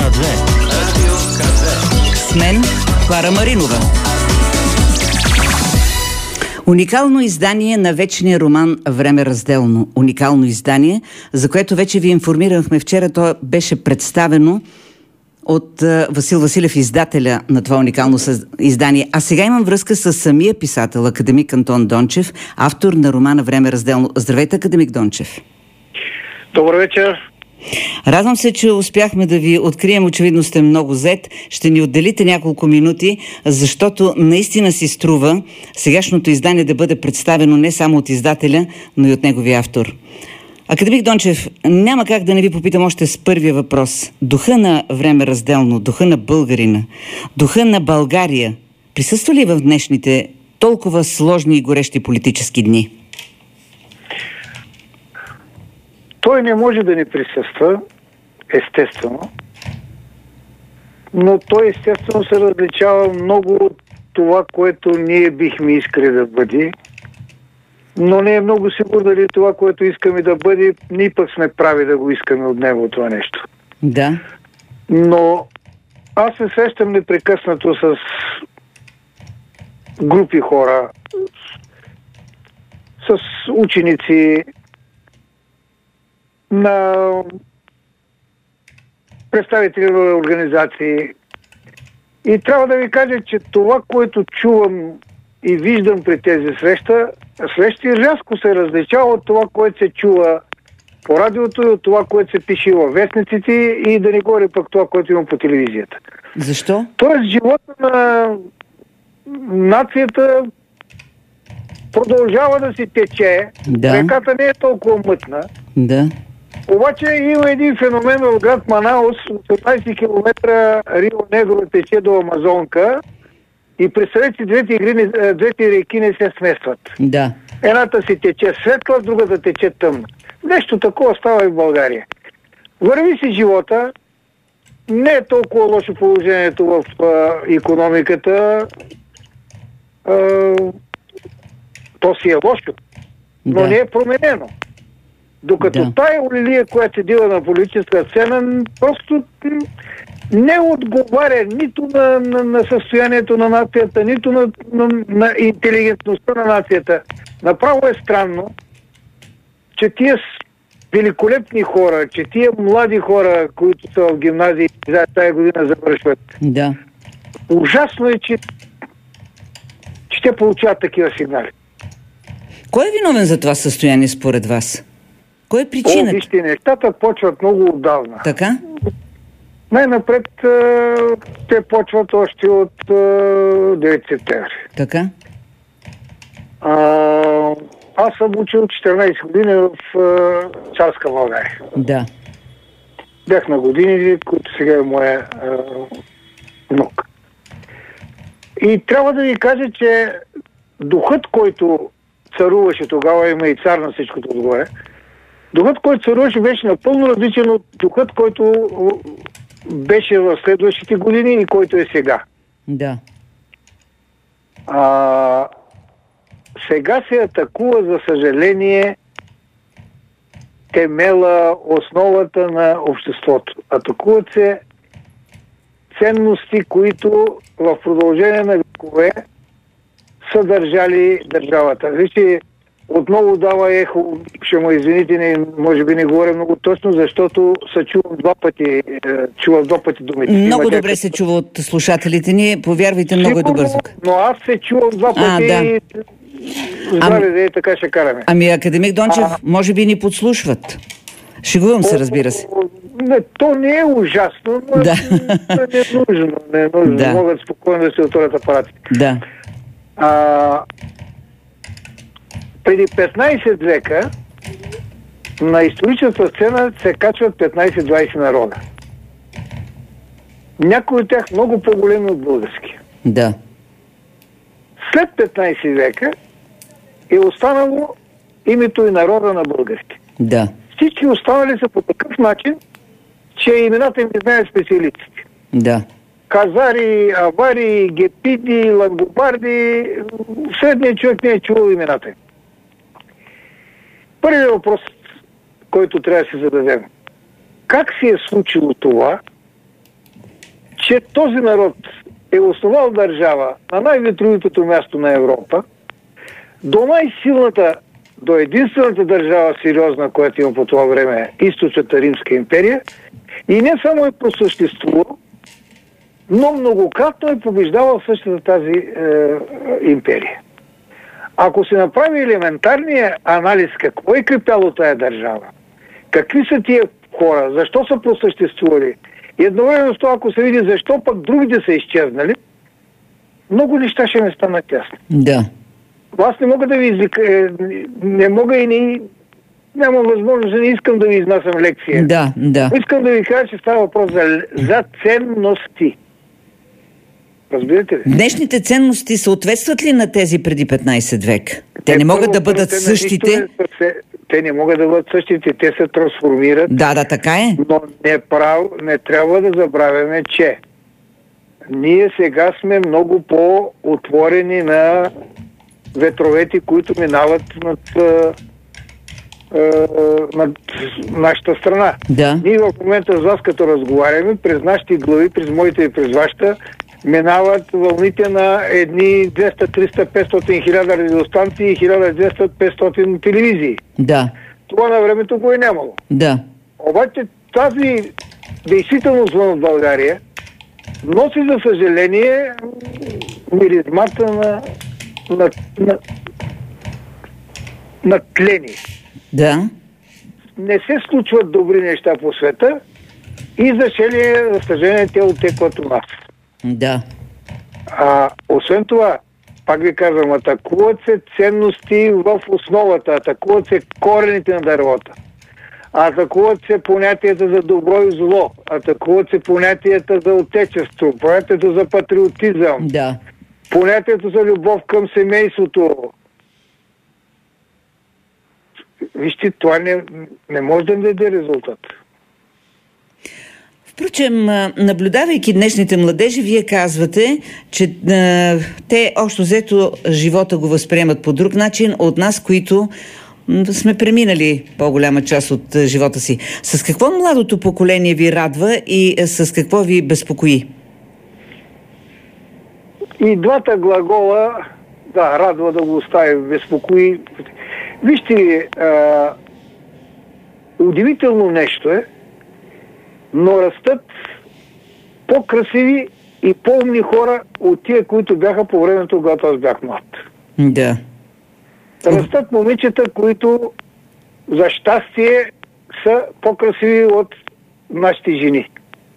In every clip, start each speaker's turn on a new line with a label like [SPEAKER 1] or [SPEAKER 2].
[SPEAKER 1] К2. Радио К2. С мен Клара Маринова. Уникално издание на вечния роман «Време разделно». Уникално издание, за което вече ви информирахме вчера. То беше представено от Васил Василев, издателя на това уникално издание. А сега имам връзка с самия писател, академик Антон Дончев, автор на романа «Време разделно». Здравейте, академик Дончев.
[SPEAKER 2] Добър вечер.
[SPEAKER 1] Радвам се, че успяхме да ви открием. Очевидно сте много зет. Ще ни отделите няколко минути, защото наистина си струва сегашното издание да бъде представено не само от издателя, но и от неговия автор. Академик Дончев, няма как да не ви попитам още с първия въпрос. Духа на Време разделно, духа на българина, духа на България присъства ли в днешните толкова сложни и горещи политически дни?
[SPEAKER 2] Той не може да ни присъства, естествено, но той естествено се различава много от това, което ние бихме искали да бъде, но не е много сигурно дали това, което искаме да бъде, ние пък сме прави да го искаме от него това нещо.
[SPEAKER 1] Да.
[SPEAKER 2] Но аз се срещам непрекъснато с групи хора, с ученици, на представители на организации. И трябва да ви кажа, че това, което чувам и виждам при тези срещи рязко се различава от това, което се чува по радиото и от това, което се пише във вестниците и да не говори пък това, което има по телевизията.
[SPEAKER 1] Защо?
[SPEAKER 2] Тоест, живота на нацията продължава да си тече.
[SPEAKER 1] Да.
[SPEAKER 2] Реката не е толкова мътна.
[SPEAKER 1] Да.
[SPEAKER 2] Обаче има един феномен в град Манаус, 18 км Рио Негро тече до Амазонка и представете, двете реки не се смесват.
[SPEAKER 1] Да.
[SPEAKER 2] Едната си тече светла, другата тече тъмна. Нещо такова става и в България. Върви си живота, не е толкова лошо положението в икономиката, то си е лошо, но не е променено. Докато тая олилия, която седила на политическа сцена, просто не отговаря нито на състоянието на нацията, нито на интелигентността на нацията. Направо е странно, че тия великолепни хора, че тия млади хора, които са в гимназии за тая година завършват. Да. Ужасно е, че те получават такива сигнали.
[SPEAKER 1] Кой е виновен за това състояние според вас? Кой е причината?
[SPEAKER 2] Вижте, нещата почват много отдавна.
[SPEAKER 1] Така?
[SPEAKER 2] Най-напред те почват още от 9 септември.
[SPEAKER 1] Така?
[SPEAKER 2] Аз съм учил 14 години в царска България.
[SPEAKER 1] Да.
[SPEAKER 2] Бях на години, които сега е моя внук. И трябва да ви кажа, че духът, който царуваше тогава, има и цар на всичкото отгоре, духът, който царуваше, беше напълно различен от духът, който беше в следващите години и който е сега.
[SPEAKER 1] Да.
[SPEAKER 2] Сега се атакува, за съжаление, темела, основата на обществото. Атакуват се ценности, които в продължение на векове са държали държавата. Вижте, отново дава ехо, ще му извините, може би не говоря много точно, защото се чувам два пъти думите.
[SPEAKER 1] Много добре се чува от слушателите ни, повярвайте, много е добър звук.
[SPEAKER 2] Но аз се чувам два пъти и здраве да е, така ще караме.
[SPEAKER 1] Ами, академик Дончев, може би ни подслушват. Шегувам се, разбира се.
[SPEAKER 2] Не, то не е ужасно, но не е нужно. Да. Могат спокойно да се отворят апаратите.
[SPEAKER 1] Да.
[SPEAKER 2] Преди 15 века на историческата сцена се качват 15-20 народа. Някои от тях много по-големи от български.
[SPEAKER 1] Да.
[SPEAKER 2] След 15 века е останало името и народа на българите.
[SPEAKER 1] Да.
[SPEAKER 2] Всички останали са по такъв начин, че имената им не знаят специалистите.
[SPEAKER 1] Да.
[SPEAKER 2] Казари, авари, гепиди, лангобарди, средният човек не е чувал имената им. Първият въпрос, който трябва да се зададем. Как се е случило това, че този народ е основал държава на най-ветровитото място на Европа, до най-силната, до единствената държава сериозна, която има по това време, източната Римска империя, и не само е просъществувал, но многократно е побеждавал същата тази империя. Ако се направи елементарния анализ какво е крепяло тая държава, какви са тия хора, защо са просъществували, и едновременно с това, ако се види защо пък другите са изчезнали, много неща ще не станат ясни.
[SPEAKER 1] Да.
[SPEAKER 2] Аз не мога да ви не мога и нямам възможност, не искам да ви изнасям лекция.
[SPEAKER 1] Да.
[SPEAKER 2] Искам да ви кажа, че става въпрос за ценности. Разбирате ли?
[SPEAKER 1] Днешните ценности съответстват ли на тези преди 15 век? Те не могат да бъдат същите?
[SPEAKER 2] Те не могат да бъдат същите, те се трансформират.
[SPEAKER 1] Да, така е.
[SPEAKER 2] Но не трябва да забравяме, че ние сега сме много по-отворени на ветровете, които минават над нашата страна.
[SPEAKER 1] Да.
[SPEAKER 2] Ние в момента с вас, като разговаряме, през нашите глави, през моите и през вашата, минават вълните на едни 200, 300, 500 хиляда радиостанции и 1200, 500 телевизии.
[SPEAKER 1] Да.
[SPEAKER 2] Това на времето го е нямало.
[SPEAKER 1] Да.
[SPEAKER 2] Обаче тази действителност в България носи, за съжаление, миризмата на тление.
[SPEAKER 1] Да.
[SPEAKER 2] Не се случват добри неща по света и за съжаление, те отекват у нас.
[SPEAKER 1] Да.
[SPEAKER 2] Освен това, пак ви казвам, атакуват се ценности в основата, атакуват се корените на дървата, атакуват се понятията за добро и зло, атакуват се понятията за отечество, понятието за патриотизъм,
[SPEAKER 1] Да.
[SPEAKER 2] понятието за любов към семейството. Вижте, това не може да даде резултат.
[SPEAKER 1] Впрочем, наблюдавайки днешните младежи, вие казвате, че те общо взето живота го възприемат по друг начин от нас, които сме преминали по-голяма част от живота си. С какво младото поколение ви радва и с какво ви безпокои?
[SPEAKER 2] И двата глагола, да, радва да го остави, безпокои. Вижте, удивително нещо е, но растат по-красиви и по-умни хора от тия, които бяха по времето, когато аз бях млад.
[SPEAKER 1] Да.
[SPEAKER 2] Растат момичета, които за щастие са по-красиви от нашите жени.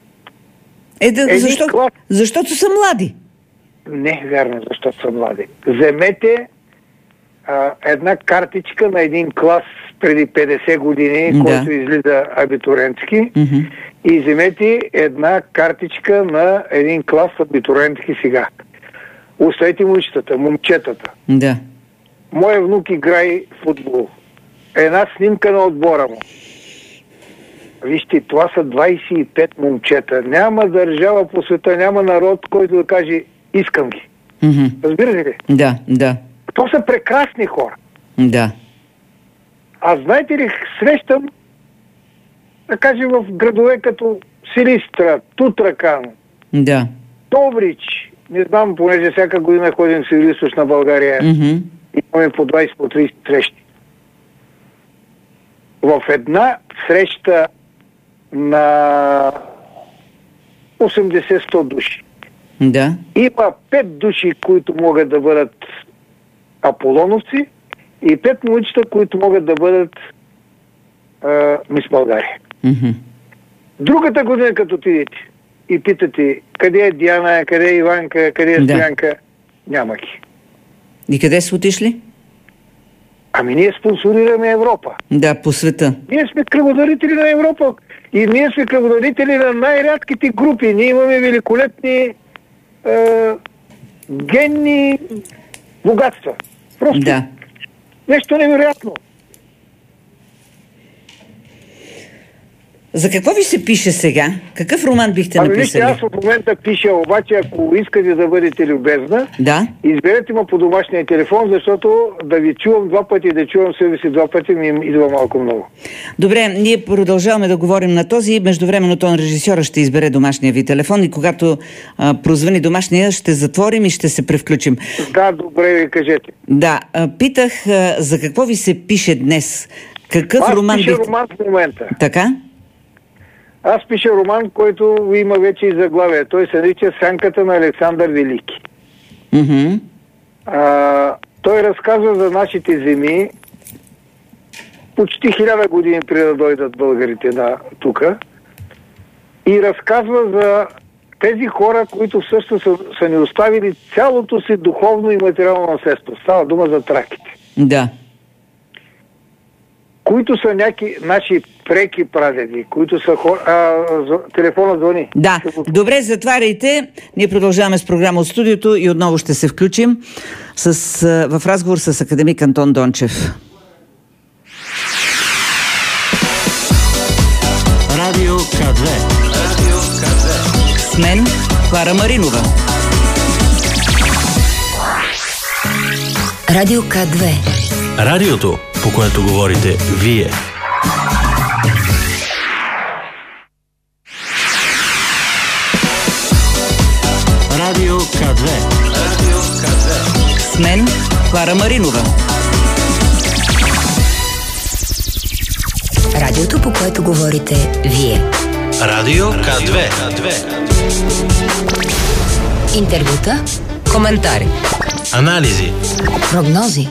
[SPEAKER 1] Защото са млади.
[SPEAKER 2] Не, вярно, защото са млади. Вземете една картичка на един клас преди 50 години, който излиза абитуриентски, и вземете една картичка на един клас абитуриентски сега. Оставете момчетата.
[SPEAKER 1] Да.
[SPEAKER 2] Моя внук играе футбол. Една снимка на отбора му. Вижте, това са 25 момчета. Няма държава по света, няма народ, който да каже искам ги. Разбирате ли?
[SPEAKER 1] Да.
[SPEAKER 2] То са прекрасни хора.
[SPEAKER 1] Да.
[SPEAKER 2] А знаете ли, срещам, да кажем, в градове като Силистра, Тутракан,
[SPEAKER 1] да,
[SPEAKER 2] Добрич, не знам, понеже всяка година ходим в Североизточна България, имаме по 20, по 30 срещи. В една среща на 80-100 души.
[SPEAKER 1] Да.
[SPEAKER 2] Има 5 души, които могат да бъдат аполоновци и 5 момичета, които могат да бъдат мис България. Другата година, като отидете и питате къде е Диана, къде е Иванка, къде е Стоянка, няма ги.
[SPEAKER 1] И къде са отишли?
[SPEAKER 2] Ами ние спонсорираме Европа.
[SPEAKER 1] Да, по света.
[SPEAKER 2] Ние сме кръводарители на Европа и ние сме кръводарители на най-рядките групи. Ние имаме великолепни генни богатства. Просто нещо невероятно.
[SPEAKER 1] За какво ви се пише сега? Какъв роман бихте написали?
[SPEAKER 2] Аз в момента пиша, обаче ако искате да бъдете любезна, изберете ме по домашния телефон, защото да ви чувам два пъти, да чувам себе си два пъти ми идва малко много.
[SPEAKER 1] Добре, ние продължаваме да говорим на този. Междувременно тон режисьора ще избере домашния ви телефон и когато прозвъни домашния, ще затворим и ще се превключим.
[SPEAKER 2] Да, добре, ви кажете.
[SPEAKER 1] Да, питах за какво ви се пише днес. Какъв роман
[SPEAKER 2] пиша роман в момента.
[SPEAKER 1] Така?
[SPEAKER 2] Аз пиша роман, който има вече и заглавие. Той се нарича Сянката на Александър Велики.
[SPEAKER 1] Mm-hmm.
[SPEAKER 2] Той разказва за нашите земи почти 1000 години преди да дойдат българите тука. И разказва за тези хора, които всъщност са ни оставили цялото си духовно и материално наследство. Става дума за траките.
[SPEAKER 1] Да.
[SPEAKER 2] Които са някакви наши преки прадеди, които са хора... телефона звъни.
[SPEAKER 1] Да, добре, затваряйте. Ние продължаваме с програма от студиото и отново ще се включим в разговор с академик Антон Дончев.
[SPEAKER 3] Радио К2.
[SPEAKER 1] С мен Клара Маринова.
[SPEAKER 4] Радио К2.
[SPEAKER 3] Радиото, по което говорите вие. Радио К2.
[SPEAKER 1] С мен Клара Маринова.
[SPEAKER 4] Радиото, по което говорите вие.
[SPEAKER 3] Радио К2.
[SPEAKER 4] Интервюта, коментари,
[SPEAKER 3] анализи,
[SPEAKER 4] прогнози.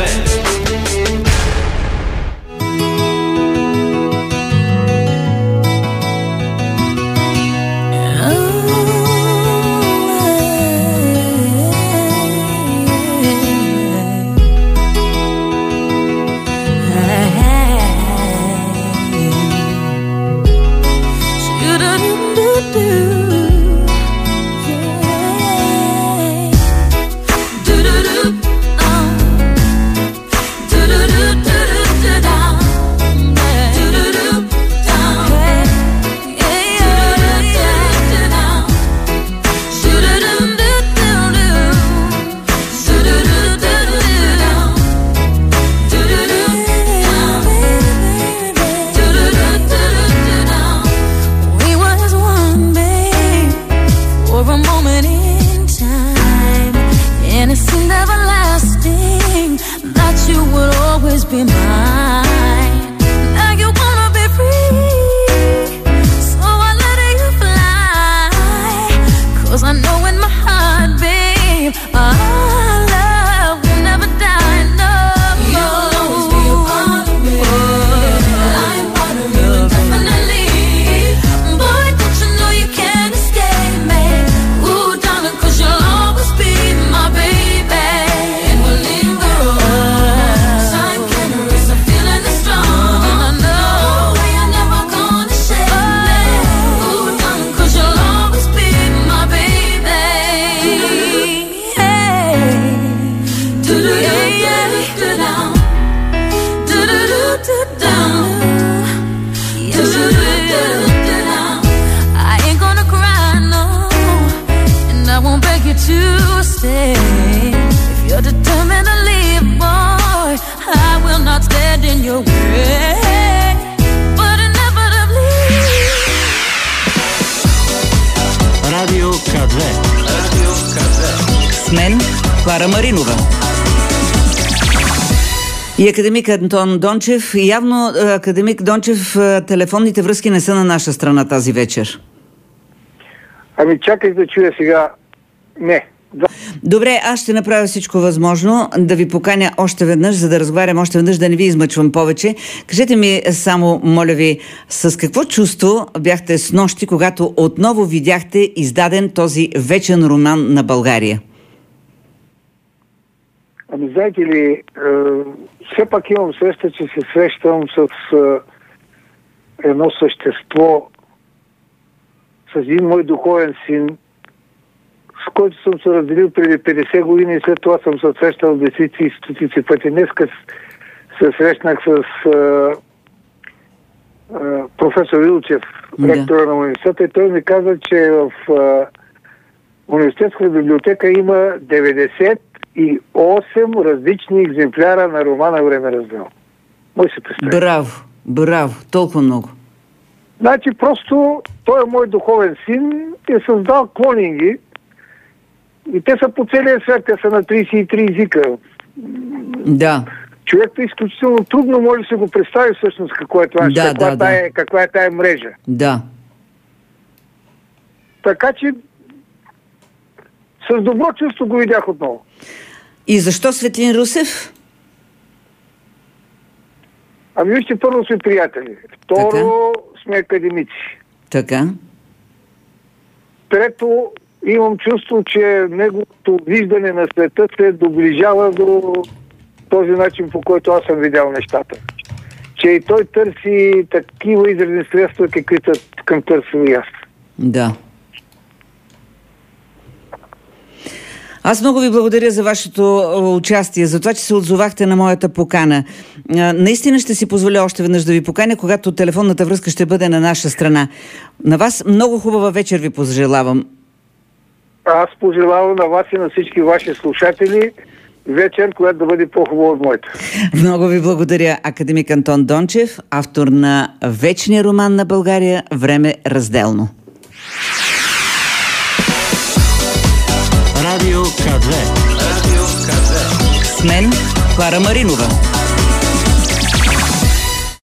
[SPEAKER 3] Радио К2.
[SPEAKER 1] С мен Клара Маринова. И академик Антон Дончев. Явно, академик Дончев, телефонните връзки не са на наша страна тази вечер.
[SPEAKER 2] Ами чакай да чуя сега. Не.
[SPEAKER 1] Добре, аз ще направя всичко възможно да ви поканя още веднъж, за да разговарям още веднъж, да не ви измъчвам повече. Кажете ми само, моля ви, с какво чувство бяхте снощи, когато отново видяхте издаден този вечен роман на България?
[SPEAKER 2] Ами знаете ли, все пак имам среща, че се срещам с едно същество, с един мой духовен син, с който съм се разделил преди 50 години и след това съм се срещал десици и стотици пъти. Днеска се срещнах с професор Илчев, ректора на университета, и той ми каза, че в университетската библиотека има 98 различни екземпляра на романа "Време раздел". Мой се представи.
[SPEAKER 1] Браво, толкова много.
[SPEAKER 2] Значи просто той е мой духовен син, е създал клонинги и те са по целия свят, те са на 33 езика.
[SPEAKER 1] Да.
[SPEAKER 2] Човекът е изключително трудно може да се го представи всъщност какво е това, каква е тая мрежа.
[SPEAKER 1] Да.
[SPEAKER 2] Така че с добро чувство го видях отново.
[SPEAKER 1] И защо Светлин Русев?
[SPEAKER 2] Ами вижте, първо сме приятели. Второ, сме академици.
[SPEAKER 1] Така.
[SPEAKER 2] Трето, имам чувство, че неговото виждане на света се доближава до този начин, по който аз съм видял нещата. Че и той търси такива изразни средства, каквито към търсим и аз.
[SPEAKER 1] Да. Аз много ви благодаря за вашето участие, за това, че се отзовахте на моята покана. Наистина ще си позволя още веднъж да ви поканя, когато телефонната връзка ще бъде на наша страна. На вас много хубава вечер ви пожелавам.
[SPEAKER 2] Аз пожелавам на вас и на всички ваши слушатели вечер, която да бъде по-хубава от моята.
[SPEAKER 1] Много ви благодаря. Академик Антон Дончев, автор на вечния роман на България "Време разделно".
[SPEAKER 3] Радио К2.
[SPEAKER 1] С мен Клара Маринова.